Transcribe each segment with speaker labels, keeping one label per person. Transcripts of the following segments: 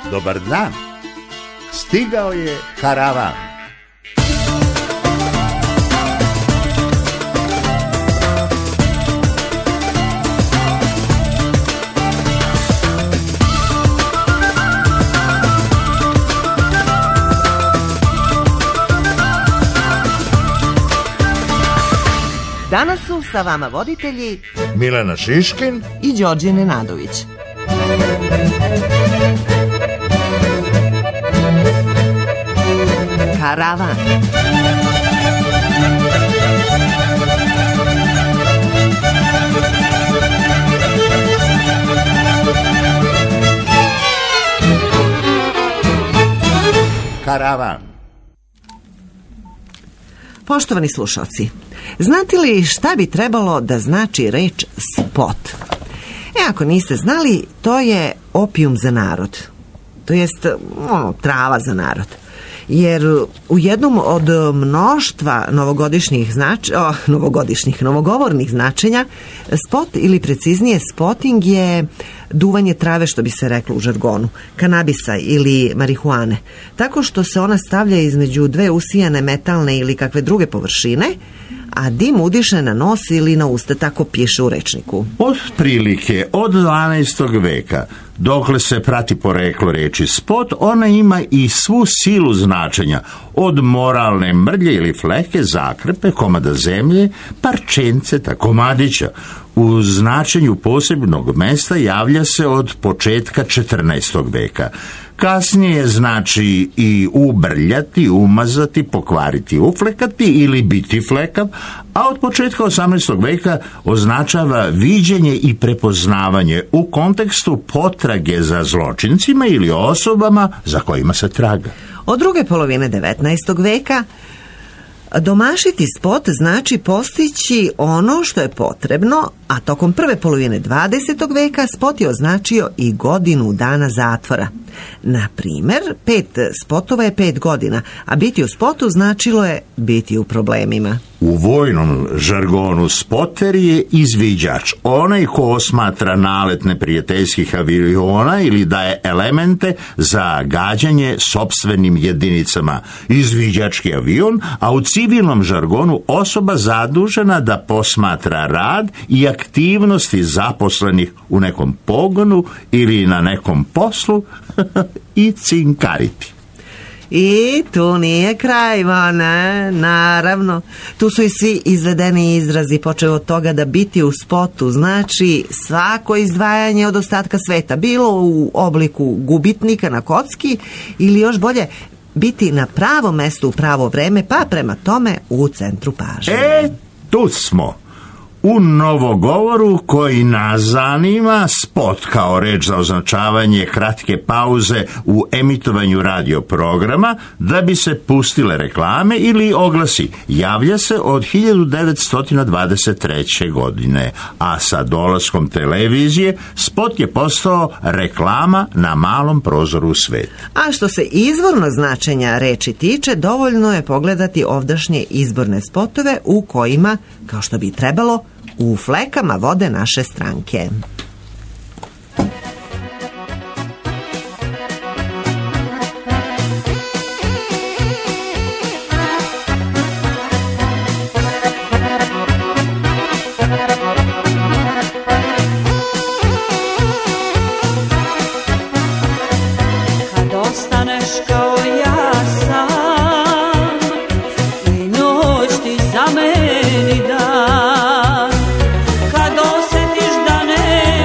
Speaker 1: Dobar dan. Stigao je karavan.
Speaker 2: Danas su sa vama voditelji
Speaker 1: Milena Šiškin
Speaker 2: i Đorđe Nenadović. Karavan.
Speaker 1: Karavan.
Speaker 2: Poštovani slušalci, znate li šta bi trebalo da znači reč spot? Ako niste znali, to je opijum za narod. To jest trava za narod. Jer u jednom od mnoštva novogovornih značenja, spot ili preciznije spotting je duvanje trave, što bi se reklo u žargonu, kanabisa ili marihuane, tako što se ona stavlja između dve usijane metalne ili kakve druge površine, a dim udiše na nos ili na usta, tako piše u rečniku.
Speaker 3: Od prilike od 12. veka, dokle se prati poreklo reči spot, ona ima i svu silu značenja, od moralne mrlje ili fleke, zakrpe, komada zemlje, parčenceta, komadića. U značenju posebnog mesta javlja se od početka 14. veka. Kasnije znači i ubrljati, umazati, pokvariti, uflekati ili biti flekav, a od početka 18. veka označava viđenje i prepoznavanje u kontekstu potrage za zločincima ili osobama za kojima se traga.
Speaker 2: Od druge polovine 19. veka domašiti spot znači postići ono što je potrebno, a tokom prve polovine 20. veka spot je označio i godinu dana zatvora. Na primer, 5 spotova je 5 godina, a biti u spotu značilo je biti u problemima.
Speaker 3: U vojnom žargonu spoter je izviđač, onaj ko osmatra nalet neprijateljskih aviona ili daje elemente za gađanje sopstvenim jedinicama. Izviđački avion, a u civilnom žargonu osoba zadužena da posmatra rad i aktivnosti zaposlenih u nekom pogonu ili na nekom poslu i cinkariti.
Speaker 2: I tu nije kraj, ne? Naravno. Tu su i svi izvedeni izrazi, počeo od toga da biti u spotu znači svako izdvajanje od ostatka sveta, bilo u obliku gubitnika na kocki ili još bolje biti na pravom mestu u pravo vreme, pa prema tome u centru pažnje.
Speaker 3: Tu smo. U novogovoru koji nas zanima, spot kao reč za označavanje kratke pauze u emitovanju radio programa da bi se pustile reklame ili oglasi, javlja se od 1923. godine, a sa dolaskom televizije spot je postao reklama na malom prozoru sveta.
Speaker 2: A što se izvorno značenja reči tiče, dovoljno je pogledati ovdašnje izborne spotove u kojima, kao što bi trebalo, u flekama vode naše stranke.
Speaker 4: Kad ostaneš kao ja sam i noć ti zameni dan, kad osjetiš da ne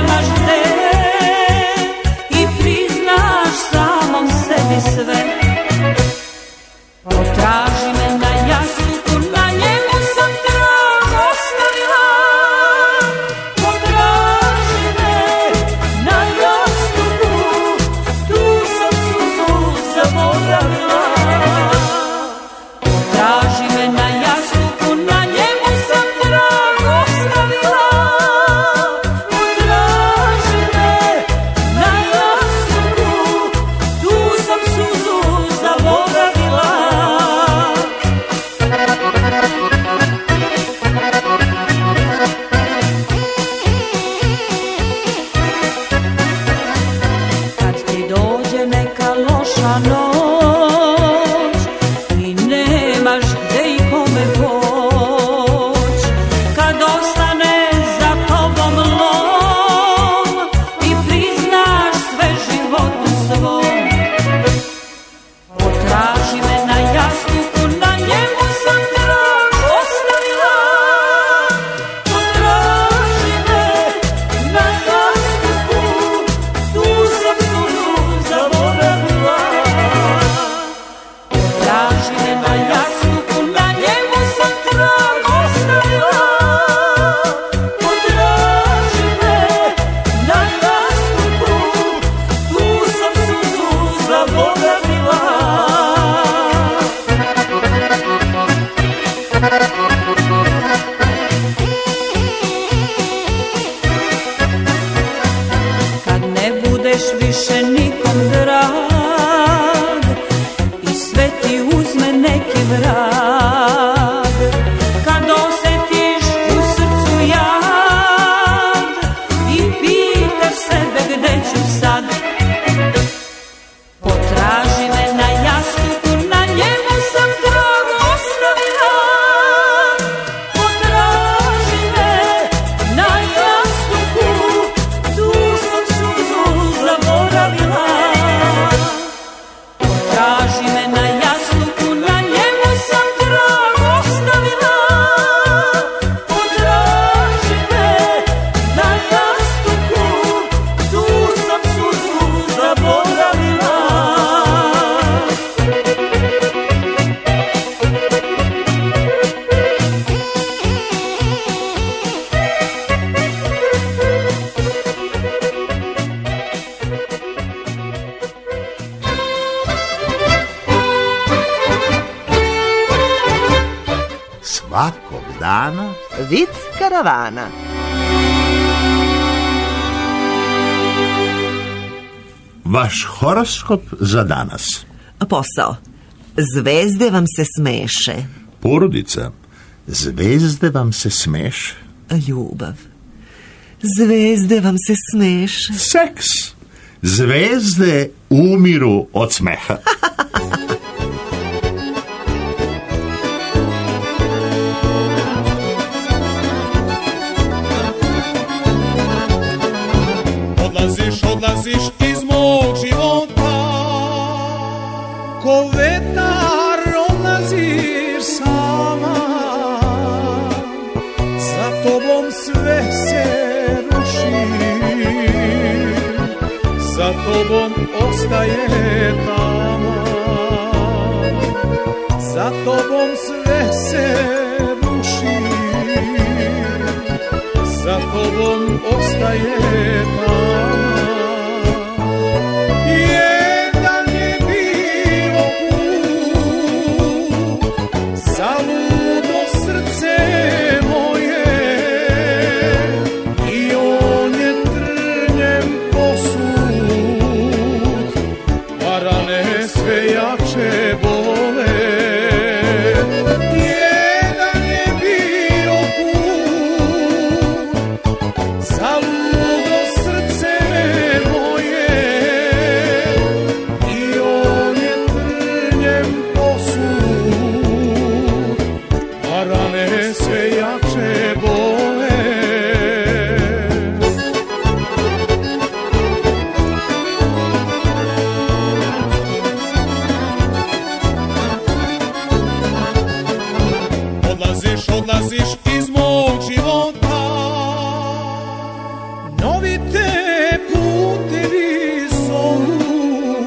Speaker 3: dana.
Speaker 2: Vic karavana.
Speaker 3: Vaš horoskop za danas.
Speaker 2: Posao. Zvezde vam se smeše.
Speaker 3: Porodica. Zvezde vam se smeše.
Speaker 2: Ljubav. Zvezde vam se smeše.
Speaker 3: Seks. Zvezde umiru od smeha.
Speaker 5: Odlaziš iz mog života, ko vetar odlaziš sama, za tobom sve se ruši, za tobom ostaje tama, za tobom sve se ruši, za tobom ostaje tama. Jedan je bio put, zaludo srce moje, i on je trnjem posut, a rane sve jače bole. Jedan je bio put, zaludo srce moje, i on je trnjem posut, a rane sve jače bole. Odlaziš iz mog života, novi te putevi zovu,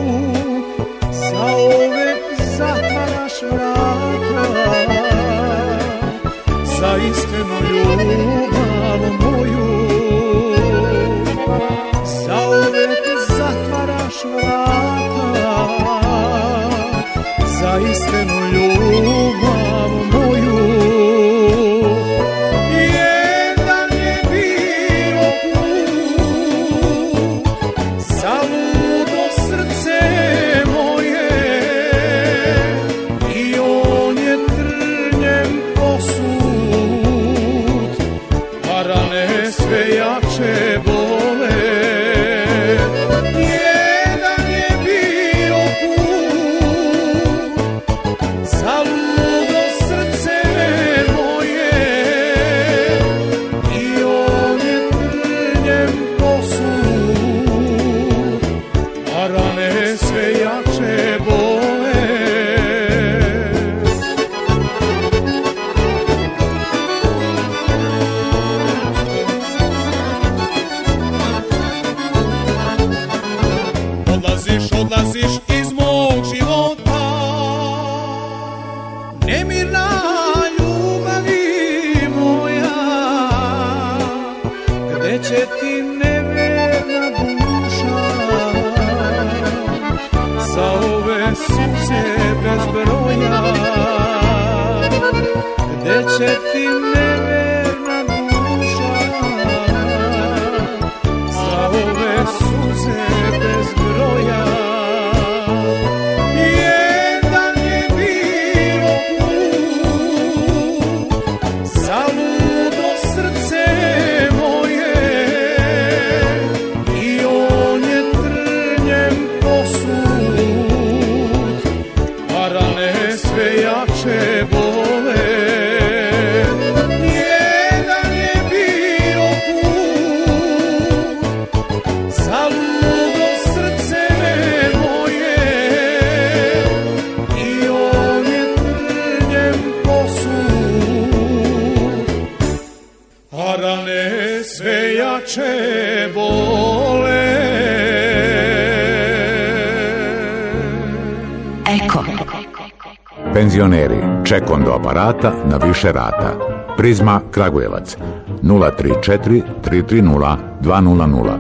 Speaker 5: zauvek zatvaraš vrata, za iskrenu ljubav moju, zauvek zatvaraš vrata, za iskrenu ljubav moju. Jedan je bio put, zaludo srce moje, i on je trnjem posut, a rane sve jače bole. Jedan je bio put, zaludo srce moje, i on je trnjem posut, a rane sve jače bole. Odlaziš iz mog života, nemirna ljubavi moja, gde će ti neverna duša, za ove suze bez broja, gde će ti neverna duša, za ove suze bez broja. Jedan je bio put, zaludo srce moje, i on je trnjem posut, a rane sve jače bole. Jedan je bio put, zaludo srce moje, i on je trnjem posut, a rane sve jače bole.
Speaker 6: Eko.
Speaker 7: Penzioneri, ček do aparata na više rata. Prizma Kragujevac 034 330 200.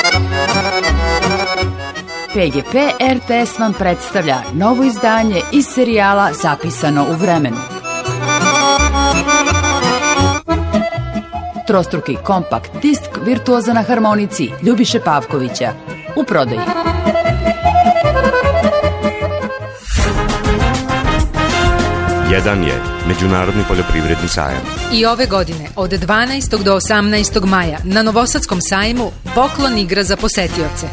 Speaker 6: PGP RTS vam predstavlja novo izdanje iz serijala Zapisano u vremenu. trostruki kompakt disk virtuoza na harmonici Ljubiše Pavkovića. U prodaji.
Speaker 8: Jedan je Međunarodni poljoprivredni sajam.
Speaker 9: I ove godine od 12. do 18. maja na Novosadskom sajmu poklon igra za posetioce.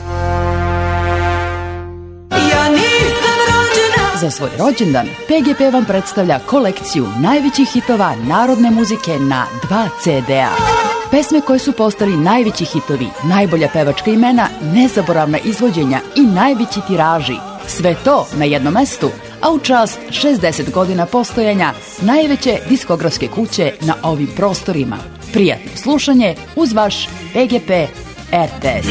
Speaker 6: Za svoj rođendan PGP vam predstavlja kolekciju najvećih hitova narodne muzike na 2 CD-a. Pesme koje su postali najveći hitovi, najbolja pevačka imena, nezaboravna izvođenja i najveći tiraži. Sve to na jednom mestu, a u čast 60 godina postojanja najveće diskografske kuće na ovim prostorima. Prijatno slušanje uz vaš PGP RTS.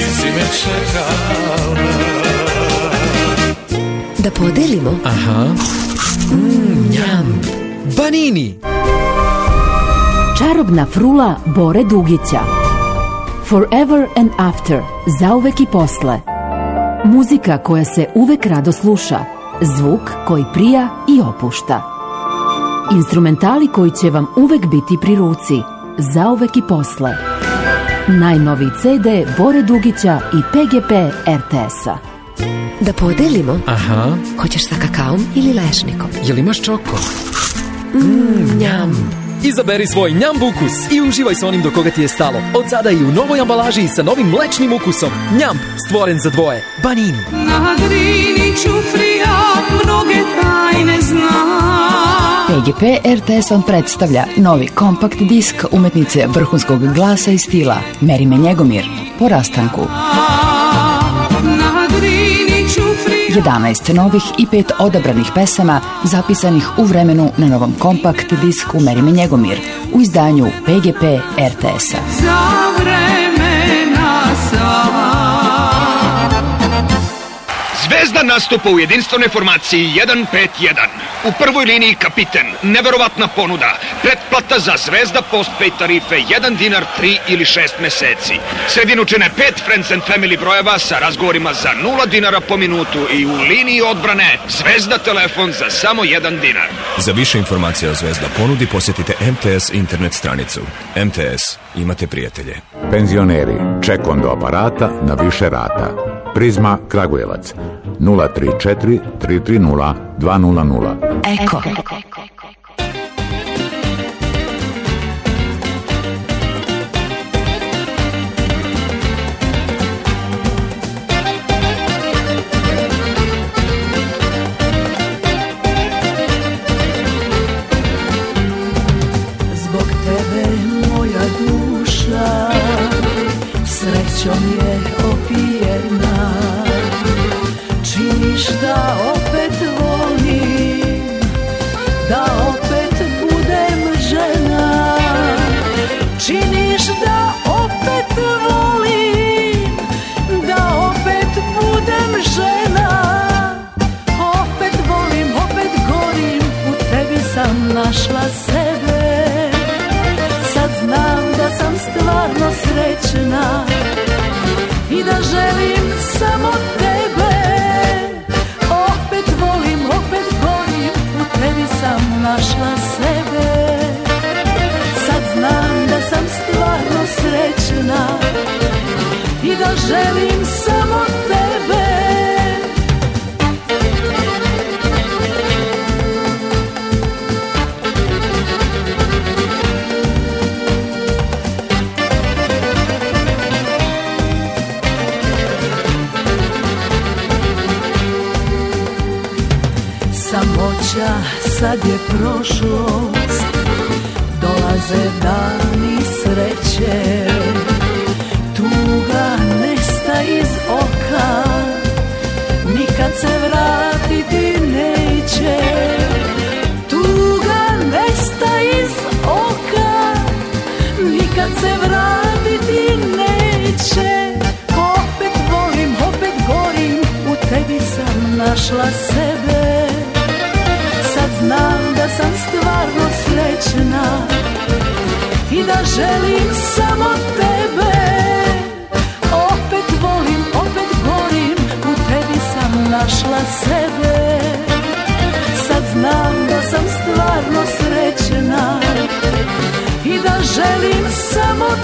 Speaker 10: Da podelimo.
Speaker 11: Aha. Njam. Banini.
Speaker 12: Čarobna frula Bore Dugića. Forever and After. Zauvek i posle. Muzika koja se uvek rado sluša. Zvuk koji prija i opušta. Instrumentali koji će vam uvek biti pri ruci. Zauvek i posle. Najnoviji CD Bore Dugića i PGP RTS-a.
Speaker 10: Da podelimo.
Speaker 11: Aha.
Speaker 10: Hoćeš sa kakaom ili lešnikom?
Speaker 11: Jel imaš čoko? Njam. Izaberi svoj njamb ukus i uživaj sa onim do koga ti je stalo. Od sada i u novoj ambalaži sa novim mlečnim ukusom. Njamb, stvoren za dvoje. Banini.
Speaker 4: Na Drini ćuflija mnoge tajne zna.
Speaker 6: PGP RTS vam predstavlja novi kompakt disk umetnice vrhunskog glasa i stila Merime Njegomir po rastanku. 11 novih i 5 odabranih pesama zapisanih u vremenu na novom kompakt disku Merime Njegomir u izdanju PGP RTS-a.
Speaker 4: Za vremena sa
Speaker 13: Zvezda nastupa u jedinstvenoj formaciji 1-5-1. U prvoj liniji kapiten, neverovatna ponuda, pretplata za Zvezda postpaid tarife 1 dinar 3 ili 6 meseci. Sredinu čine 5 Friends and Family brojeva sa razgovorima za 0 dinara po minutu i u liniji odbrane Zvezda telefon za samo 1 dinar.
Speaker 14: Za više informacija o Zvezda ponudi posjetite MTS internet stranicu. MTS, imate prijatelje.
Speaker 7: Penzioneri, ček do aparata na više rata. Prizma Kragujevac 034 330 200.
Speaker 6: Eko.
Speaker 4: Zbog tebe moja duša srećom je opijena. Činiš da opet volim, da opet budem žena. Činiš da opet volim, da opet budem žena. Opet volim, opet gorim, u tebi sam našla sebe. Sad znam da sam stvarno srećna i da želim samo tebe. Opet volim, opet gorim, u tebi sam našla sebe. Sad znam da sam stvarno srećna i da želim samo tebe. Samoća sad je prošlost, dolaze dani sreće. Tuga nesta iz oka, nikad se vratiti neće. Tuga nesta iz oka, nikad se vratiti neće. Opet volim, opet gorim, u tebi sam našla sebe. Sad znam da sam stvarno srećna i da želim samo tebe. Opet volim, opet gorim, u tebi sam našla sebe. Sad znam da sam stvarno srećna i da želim samo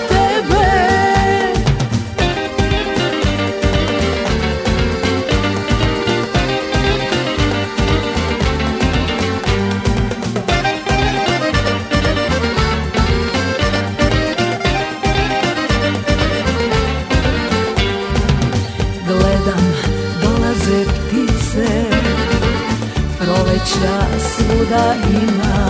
Speaker 4: sreća svuda ima.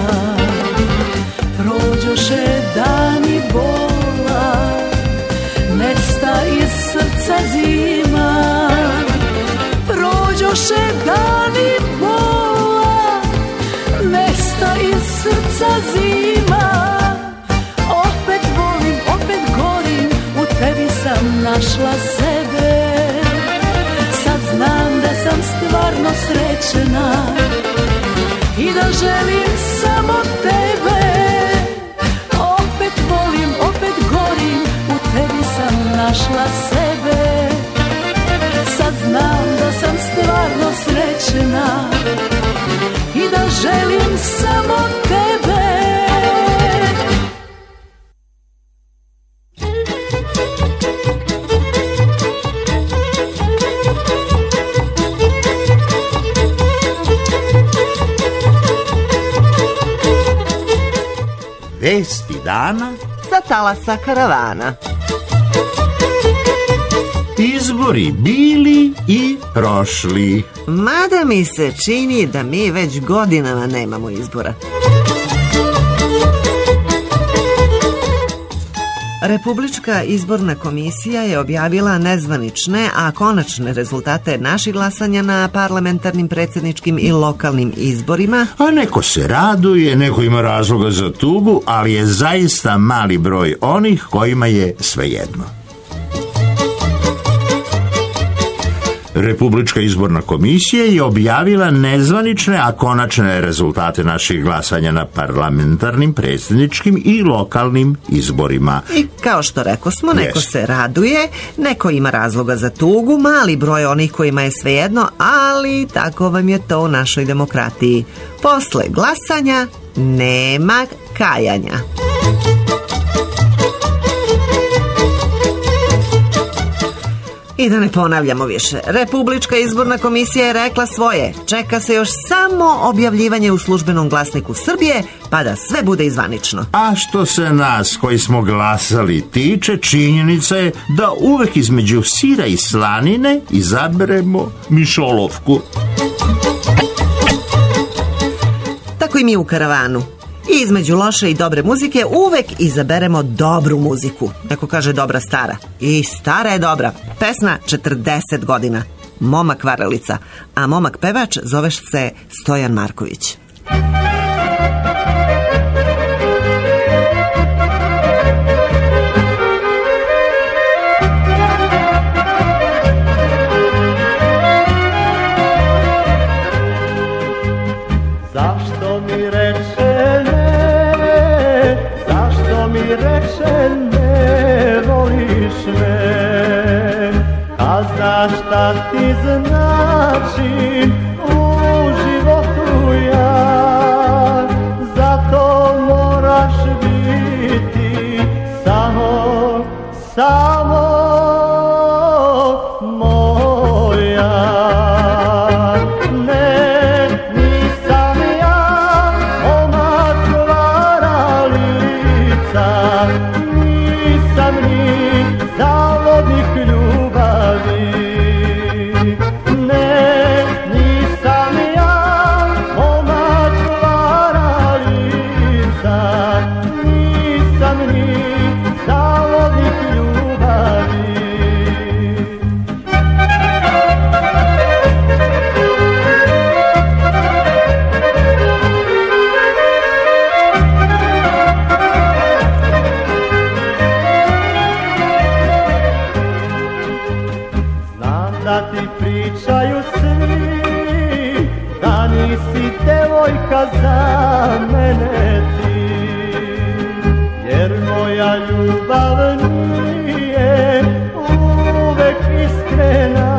Speaker 4: Prođoše dani bola, nesta iz srca zima. Prođoše dani bola, nesta iz srca zima. Opet volim, opet gorim, u tebi sam našla sebe. Sad znam da sam stvarno srećena i da želim samo tebe. Opet volim, opet gorim, u tebi sam našla sebe. Sad znam da sam stvarno srećena i da želim samo tebe.
Speaker 3: Vesti dana
Speaker 2: sa talasa karavana.
Speaker 3: Izbori bili i prošli.
Speaker 2: Mada mi se čini da mi već godinama nemamo izbora. Republička izborna komisija je objavila nezvanične, a konačne rezultate naših glasanja na parlamentarnim, predsjedničkim i lokalnim izborima.
Speaker 3: A neko se raduje, neko ima razloga za tugu, ali je zaista mali broj onih kojima je svejedno. Republička izborna komisija je objavila nezvanične, a konačne rezultate naših glasanja na parlamentarnim, predsjedničkim i lokalnim izborima.
Speaker 2: I kao što rekosmo, neko se raduje, neko ima razloga za tugu, mali broj onih kojima je svejedno, ali tako vam je to u našoj demokratiji. Posle glasanja nema kajanja. I da ne ponavljamo više, Republička izborna komisija je rekla svoje. Čeka se još samo objavljivanje u službenom glasniku Srbije, pa da sve bude izvanično.
Speaker 3: A što se nas koji smo glasali tiče, činjenica je da uvek između sira i slanine izaberemo mišolovku.
Speaker 2: Tako i mi u karavanu. I između loše i dobre muzike uvek izaberemo dobru muziku. Neko kaže dobra stara. I stara je dobra. Pesma 40 godina. Momak varalica. A momak pevač zoveš se Stojan Marković.
Speaker 15: Zašto mi reče ne voliš me, a znaš šta ti znači u životu ja, zato moraš biti samo moja. Nisam ni zavodnik ljubavi, ne, nisam ja momak varalica, nisam ni zavodnik ljubavi. Da ti pričaju svi, da nisi devojka za mene ti, jer moja ljubav nije uvek iskrena,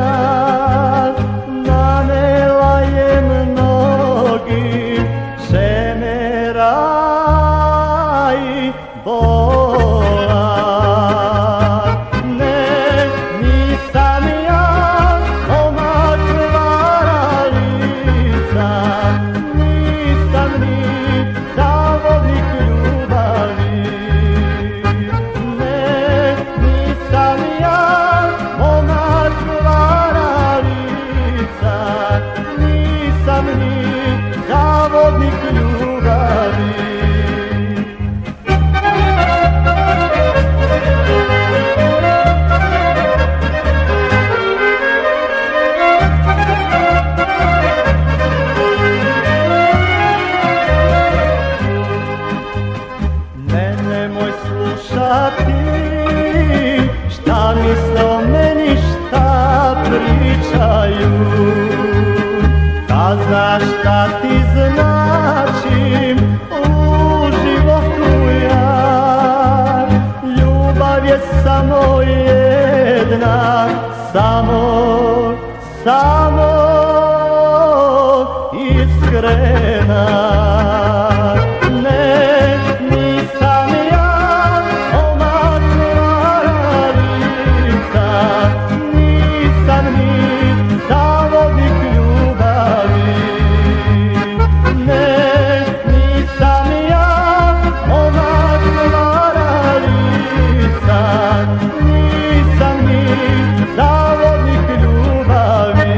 Speaker 15: nanela je mnogi šemera i bola. Ne, nisam ja momak varalica, nisam ni zavodnik ljubavi. samo jedna, samo iskrena. Ne, nisam ja omak varalica, nisam ni zavodnik ljubavi. Ne, nisam ja omak varalica, nisam ni zavodnik ljubavi.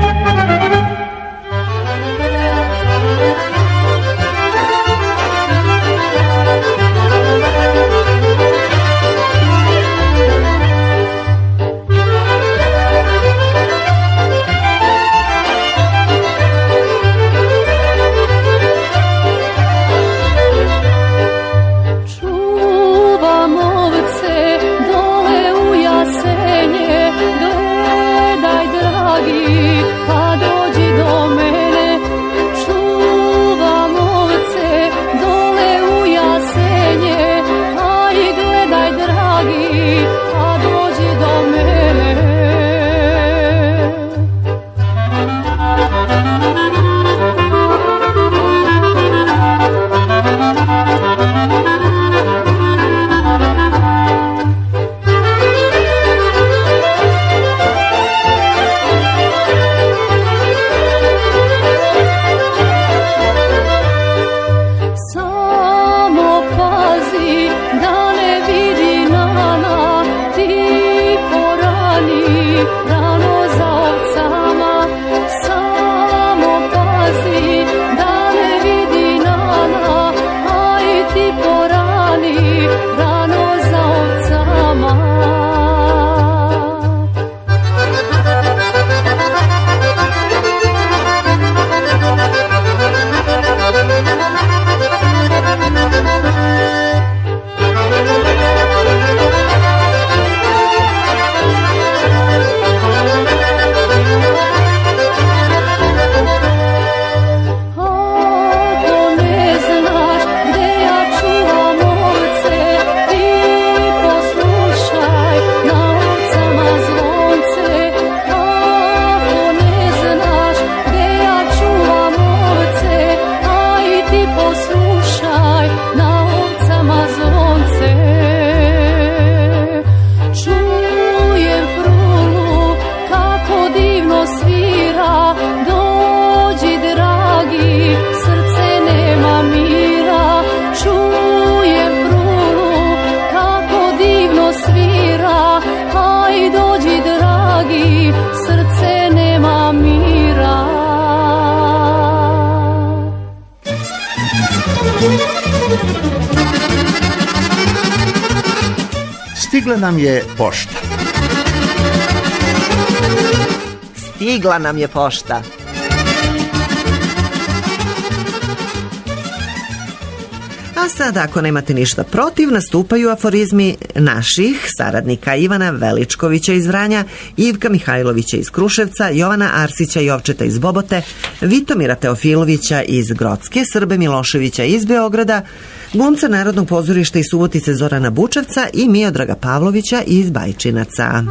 Speaker 1: Stigla nam je pošta.
Speaker 2: Stigla nam je pošta. A sad, ako nemate ništa protiv, nastupaju aforizmi naših saradnika Ivana Veličkovića iz Vranja, Ivka Mihajlovića iz Kruševca, Jovana Arsića Jovčeta iz Bobote, Vitomira Teofilovića iz Grocke, Srbe Miloševića iz Beograda, glumca Narodnog pozorišta iz Subotice Zorana Bučevca i Miodraga Pavlovića iz Bajčinaca.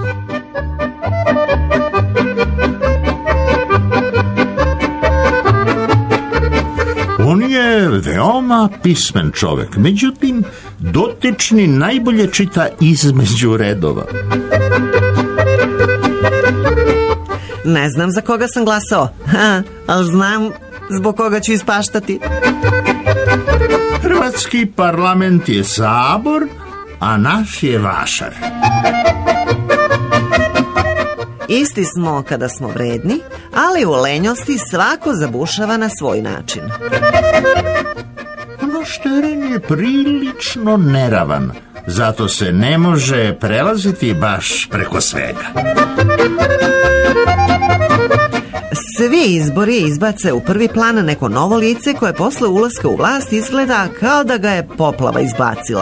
Speaker 3: On je veoma pismen čovek, međutim, dotični najbolje čita između redova.
Speaker 2: Ne znam za koga sam glasao, ali znam zbog koga ću ispaštati.
Speaker 3: Hrvatski parlament je sabor, a naš je vašar.
Speaker 2: Isti smo kada smo vredni, ali u lenjosti svako zabušava na svoj način.
Speaker 3: Naš teren je prilično neravan, zato se ne može prelaziti baš preko svega.
Speaker 2: Svi izbori izbace u prvi plan neko novo lice koje posle ulaska u vlast izgleda kao da ga je poplava izbacila.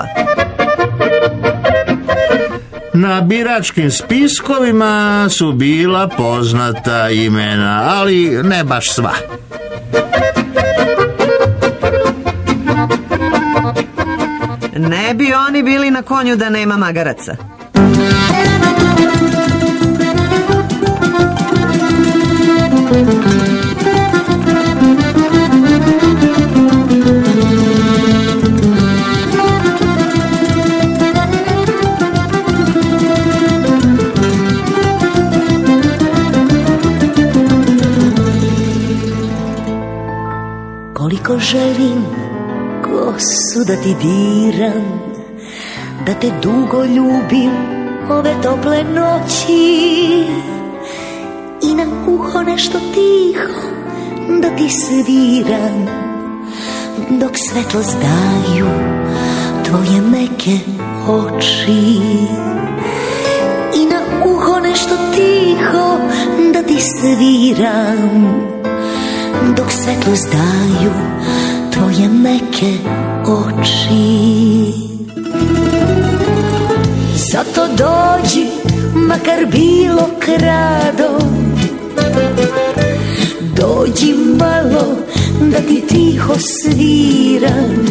Speaker 3: Na biračkim spiskovima su bila poznata imena, ali ne baš sva.
Speaker 2: Ne bi oni bili na konju da nema magaraca.
Speaker 16: Koliko želim kosu da ti diram, da te dugo ljubim ove tople noći, i na uho nešto tiho da ti sviram, dok svetlost daju tvoje meke oči. I na uho nešto tiho da ti sviram, dok svetlost daju tvoje meke oči. Zato dođi, makar bilo kradom, dođi malo da ti tiho sviram.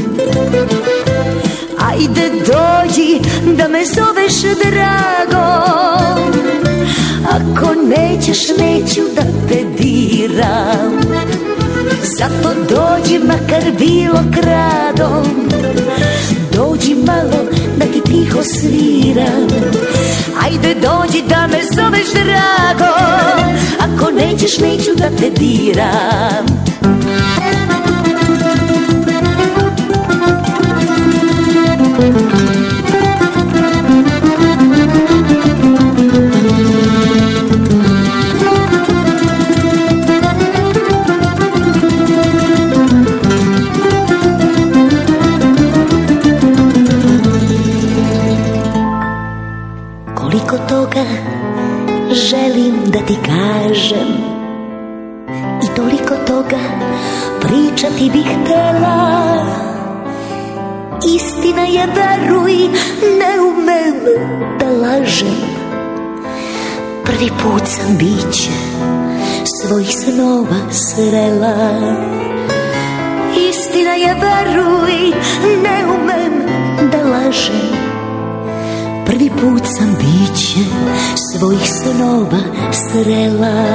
Speaker 16: Ajde dođi da me zoveš dragom, ako nećeš neću da te diram. Zato dođi makar bilo kradom, dođi malo da ti tiho sviram. Ajde dođi da me zoveš dragom, ako nećeš neću da te diram. Koliko toga želim da ti kažem, i toliko toga pričati bih htela. Istina je, veruj, ne umem da lažem. Prvi put sam biće svojih snova srela. Istina je, veruj, ne umem da lažem. Prvi put sam biće svojih snova srela.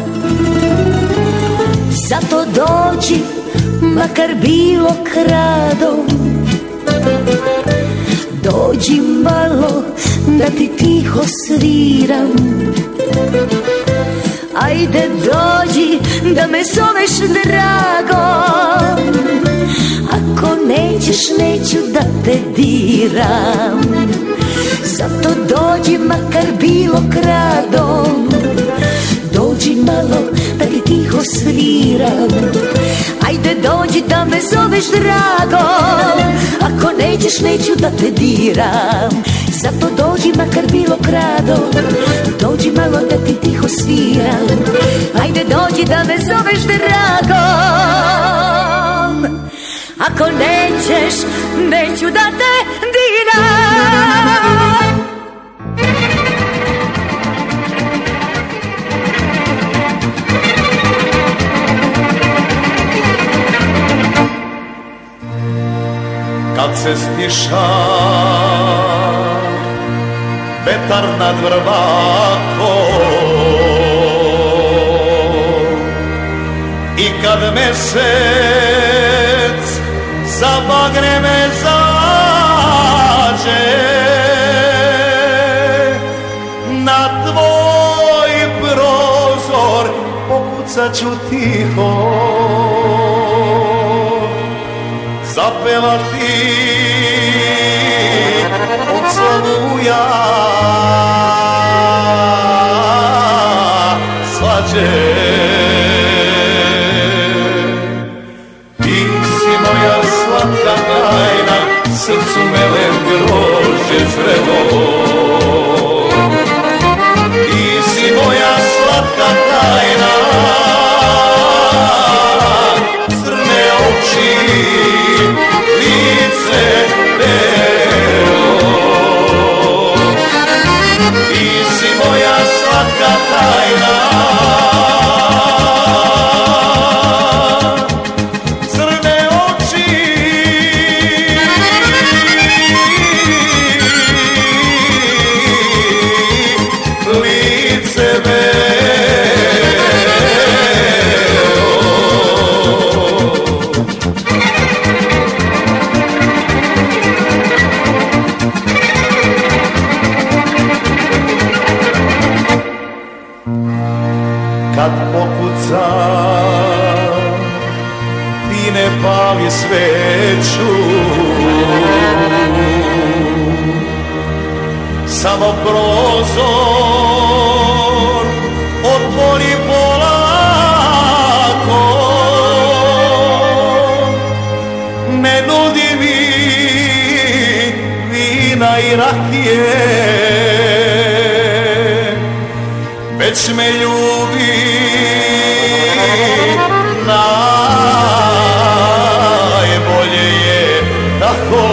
Speaker 16: Zato dođi, makar bilo kradom, dođi malo da ti tiho sviram. Ajde dođi da me zoveš dragom, ako nećeš neću da te diram. Zato dođi makar bilo kradom, dođi malo da ti tiho sviram. Ajde dođi da me zoveš dragom, ako nećeš neću da te diram. Zato dođi makar bilo kradom, dođi malo da ti tiho sviram. Ajde dođi da me zoveš dragom, ako nećeš neću da te diram.
Speaker 17: Kad se stiša vetar nad Vrbakom i kad mesec za bagreme zađe, na tvoj prozor pokucat ću tiho, zapeva ti od slavuja svađe. Ti si moja slatka tajna, srcu melen grožđe zrelo. Ti si moja slatka tajna, crne oči, lice belo. Ti si moja slatka tajna, crne oči, kad pokuca, ti ne pali sveću, samo prozor otvori polako, ne nudi mi vina i rakije, već me ljubi najbolje je tako.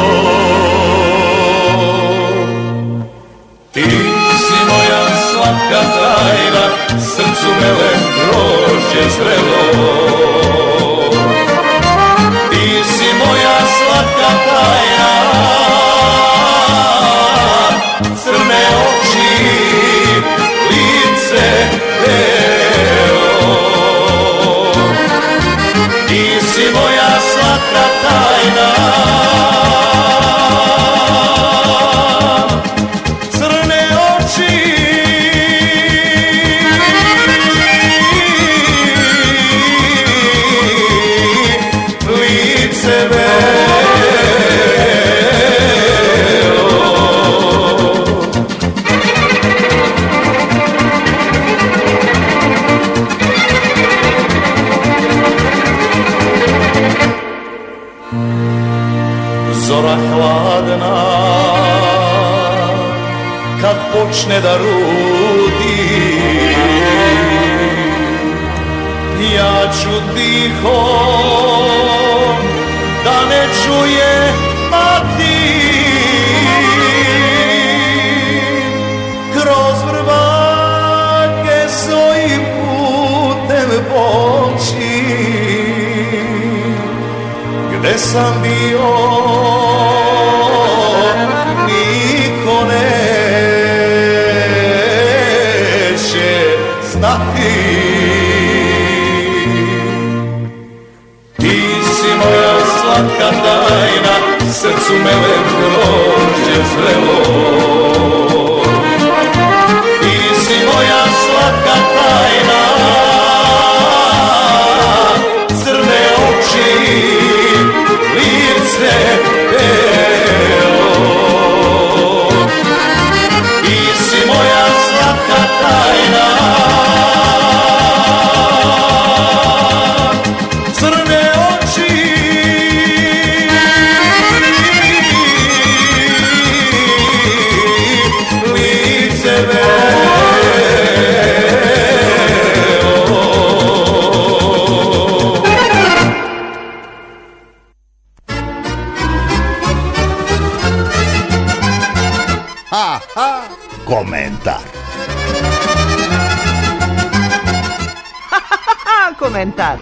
Speaker 17: Ti si moja slatka tajna, srcu melem grožđe zrelo. Ti si moja slatka tajna, crne oči, lice belo. Ti si moja slatka tajna, crne oči, lice belo. Zora hladna, kad počne da rudi, ja ću tiho, da ne čuje mati, kroz vrbake svojim putem poći, gde sam bio niko neće znati. Ti si moja slatka tajna, srcu melem grožđe zrelo. Ti si moja slatka tajna, crne oči, lice belo. Ti si moja slatka tajna, crne oči, lice belo.
Speaker 1: Komentar.
Speaker 2: Komentar.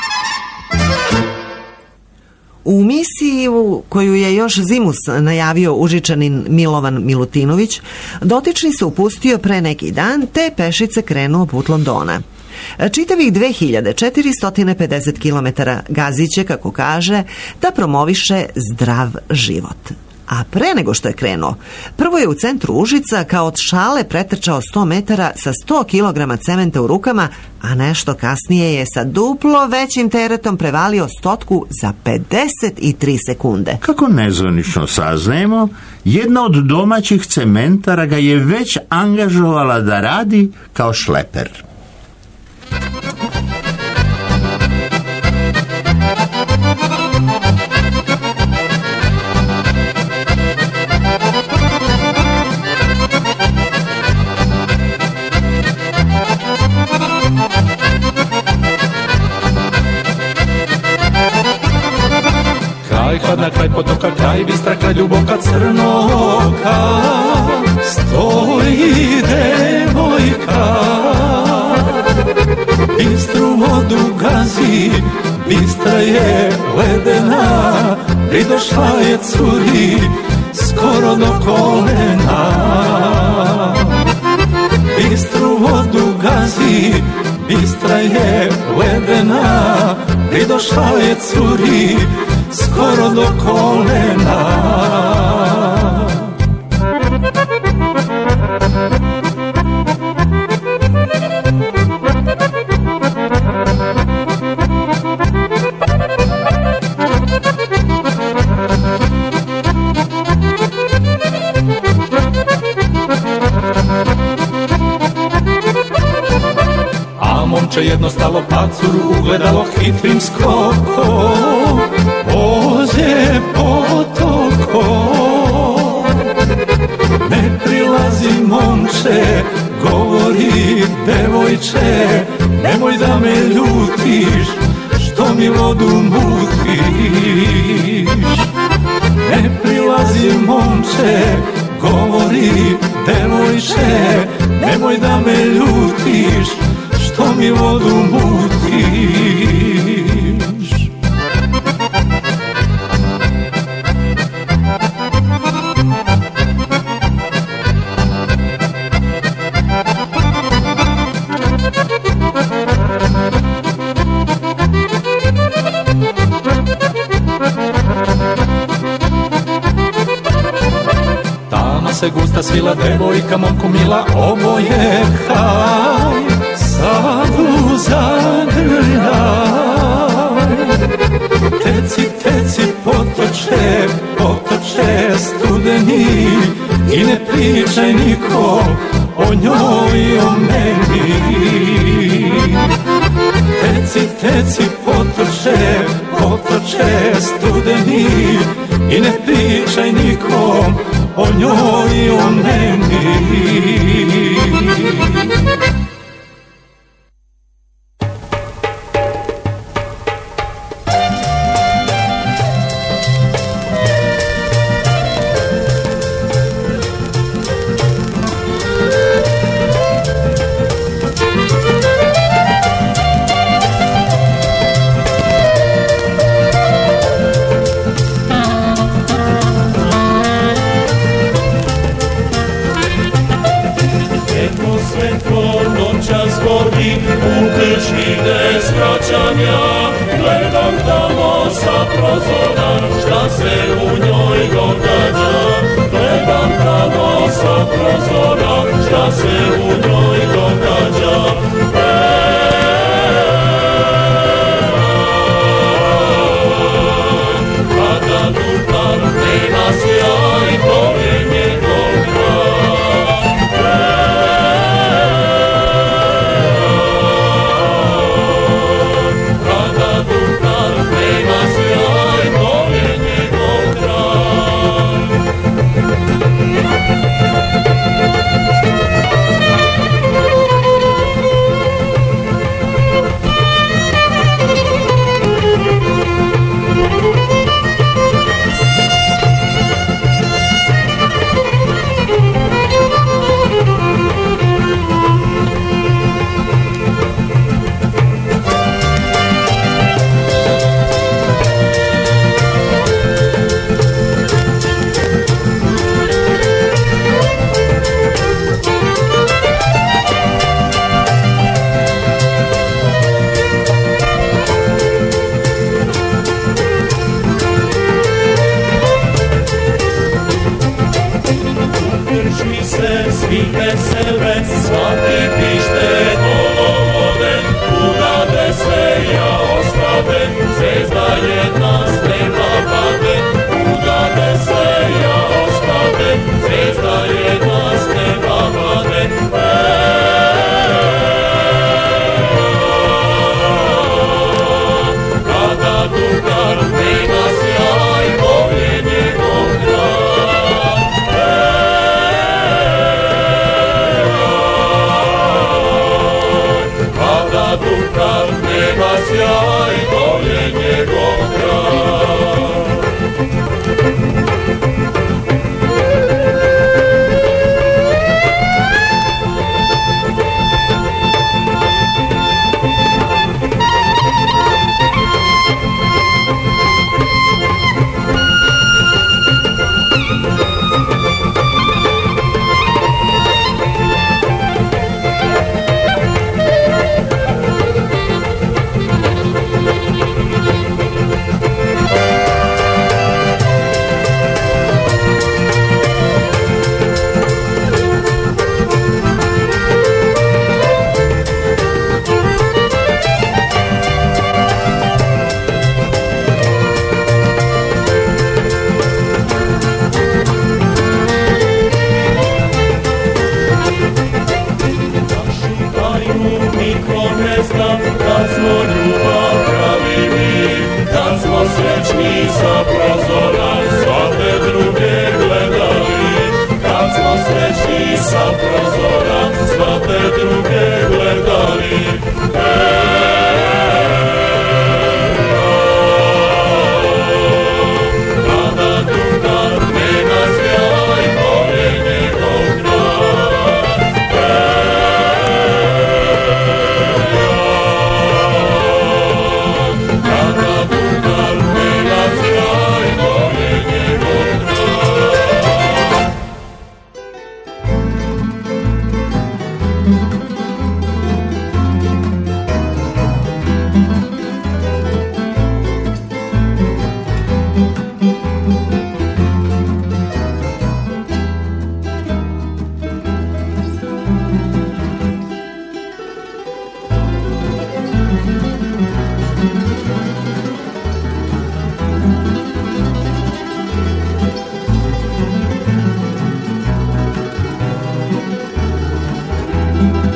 Speaker 2: U misiji koju je još zimus najavio Užičanin Milovan Milutinović, dotični se upustio pre neki dan, te pešice krenuo put Londona. Čitavih 2450 km gaziće, kako kaže, da promoviše zdrav život. A pre nego što je krenuo, prvo je u centru Užica kao od šale pretrčao 100 metara sa 100 kg cementa u rukama, a nešto kasnije je sa duplo većim teretom prevalio 100 za 53 sekunde.
Speaker 3: Kako nezvanično saznajemo, jedna od domaćih cementara ga je već angažovala da radi kao šleper.
Speaker 5: Kraj hladna, kraj potoka, kraj bistra, kraj ljuboka crnoka, stoji devojka, bistru vodu gazi, bistra je ledena, pridošla je curi, skoro do kolena. Bistru vodu gazi, bistra je ledena, pridošla je curi, skoro do kolena. momče jedno stalo pacuru ugledalo hitrim skokom. Ođe potokom, ne prilazi momče, govori devojče, nemoj da me ljutiš, što mi vodu mutiš. Ne prilazi momče, govori devojče, nemoj da me ljutiš, što mi vodu mutiš. Se gusta svila devojka, momku mila, oboje haj, sadu zagrljaj. Teci, teci, potoče, potoče studeni, i ne pričaj nikom o njoj i o meni. Teci, teci, potoče, potoče studeni, i ne pričaj nikom o njoj i o meni.
Speaker 17: Gledam tamo sa prozora, šta se u njoj događa. Gledam tamo sa prozora, šta se u njoj događa. Kada Dutar nema sjaj, to je njegov kraj. Kada Dutar nema sjaj, to je njegov kraj. Ukrčmi se, svi vesele, svaki pište dolovode, ugade se ja ostave, zvezda jedna s neba pade, ugade se ja ostave, zvezda jedna s neba pade. Kada Dutar nema sjaj, to je njegov kraj. Kada Dutar nema sjaj, to je njegov kraj.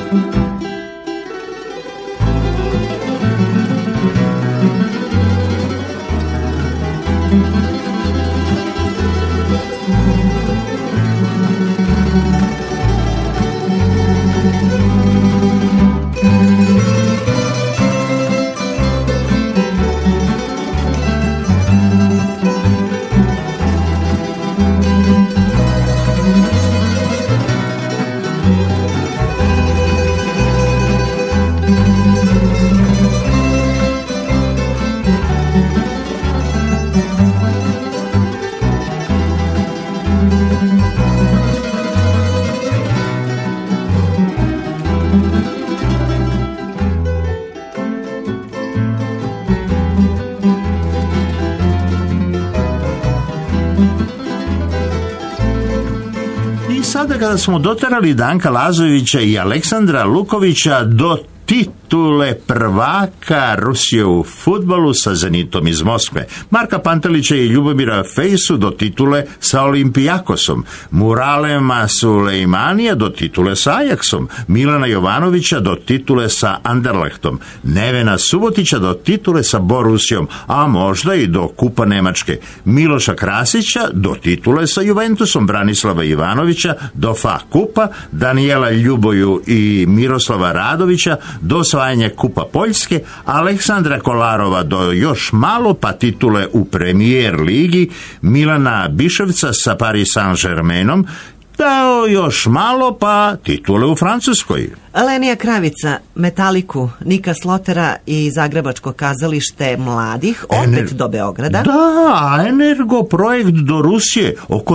Speaker 3: Sada kada smo doterali Danka Lazovića i Aleksandra Lukovića do titule prvaka Rusije u fudbalu sa Zenitom iz Moskve, Marka Pantelića i Ljubomira Fejsu do titule sa Olimpijakosom, Muralema Sulejmanija do titule sa Ajaksom, Milana Jovanovića do titule sa Anderlechtom, Nevena Subotića do titule sa Borusijom, a možda i do kupa Nemačke, Miloša Krasića do titule sa Juventusom, Branislava Ivanovića do FA kupa, Danijela Ljuboju i Miroslava Radovića do osvajanja kupa Poljske, Aleksandra Kolarova do još malo pa titule u Premier ligi, Milana Biševca sa Paris Saint-Germainom, dao još malo pa titule u Francuskoj.
Speaker 2: Lenija Kravica, Metaliku, Nika Slotera i Zagrebačko kazalište mladih opet do Beograda.
Speaker 3: Da, Energo projekt do Rusije, oko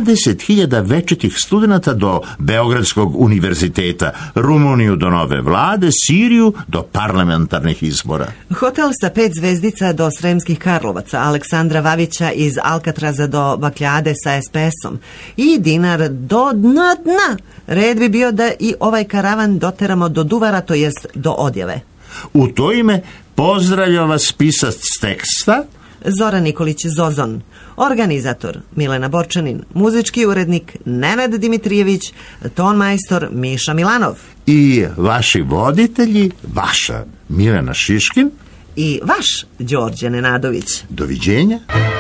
Speaker 3: 20.000 večitih studenata do Beogradskog univerziteta, Rumuniju do nove vlade, Siriju do parlamentarnih izbora.
Speaker 2: Hotel sa 5 zvezdica do Sremskih Karlovaca, Aleksandra Vavića iz Alcatraza do Bakljade sa SPS-om i dinar do dna. Red bi bio da i ovaj karavan doteramo do Duvara, to jest do Odjave.
Speaker 3: U to ime pozdravlja vas pisac teksta
Speaker 2: Zoran Nikolić Zozon, organizator Milena Borčanin, muzički urednik Nenad Dimitrijević, tonmajstor Miša Milanov
Speaker 3: i vaši voditelji, vaša Milena Šiškin
Speaker 2: i vaš Đorđe Nenadović.
Speaker 3: Doviđenja.